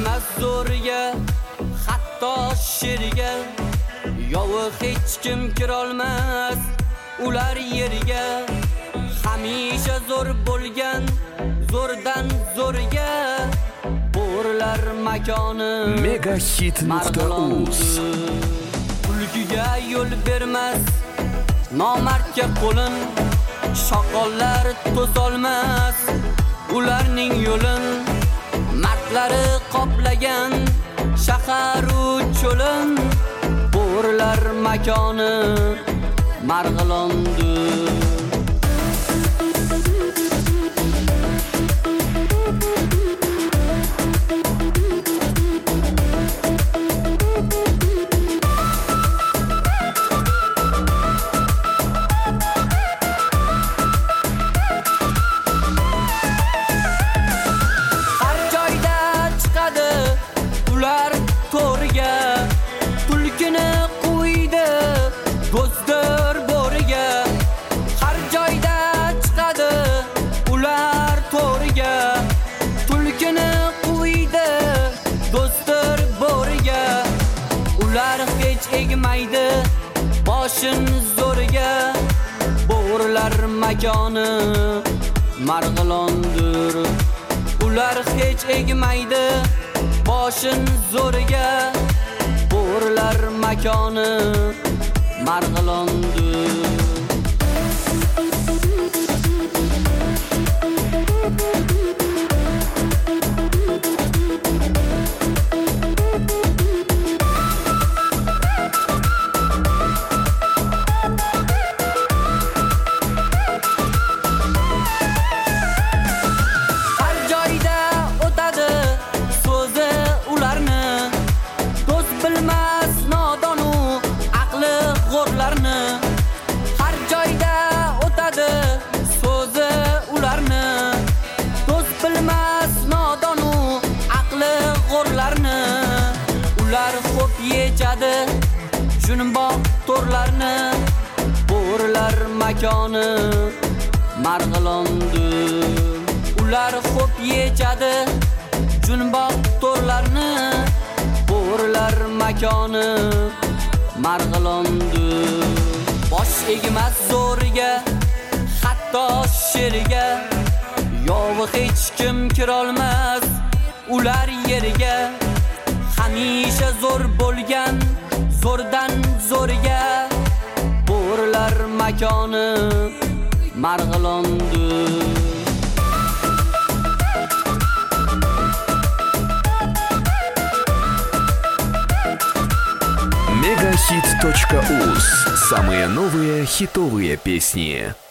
emas zo'riga, hatto sheriga. Yo'q hech kim kirolmas ular yeriga. Hamisha zo'r bo'lgan, zo'rdan zo'rga. Bo'rlar makoni Megahit.uz. Kulgiga yo'l bermas nomardga qo'lin. Shoqollar to'solmas ularning yo'lin. Mardlari qoplagan shahar u cho'lin. Bo'rlar makoni Marg'ilondir. Tulkini qo'ydi do'stdir bo'riga. Har joyda chiqadi ular to'riga. Tulkini qo'ydi do'stdir bo'riga. Ular hech egmaydi boshin zo'riga. Bo'rlar makoni Marg'ilondir. Ular hech egmaydi boshin zo'riga. Bo'rlar makoni Marg'ilondir. Har joyda o'tadi so'zi ularni. Do'st bilmas nodonu aqli g'o'rlarni. Har joyda o'tadi so'zi ularni. Do'st bilmas nodonu aqli g'o'rlarni. Ular xo'p yechadi junboq to'rlarni. Bo'rlar makoni Marg'ilondir. Ular xo'p yechadi junboq to'rlarni. Bo'rlar makoni Marg'ilondir. Bosh egmas zo'riga, hatto sheriga. Yo'q hech kim kirolmas ular yeriga. Hamisha zo'r bo'lgan, zo'rdan zo'rga. Bo'rlar makoni Marg'ilondir. Megahit.uz. Самые новые хитовые песни.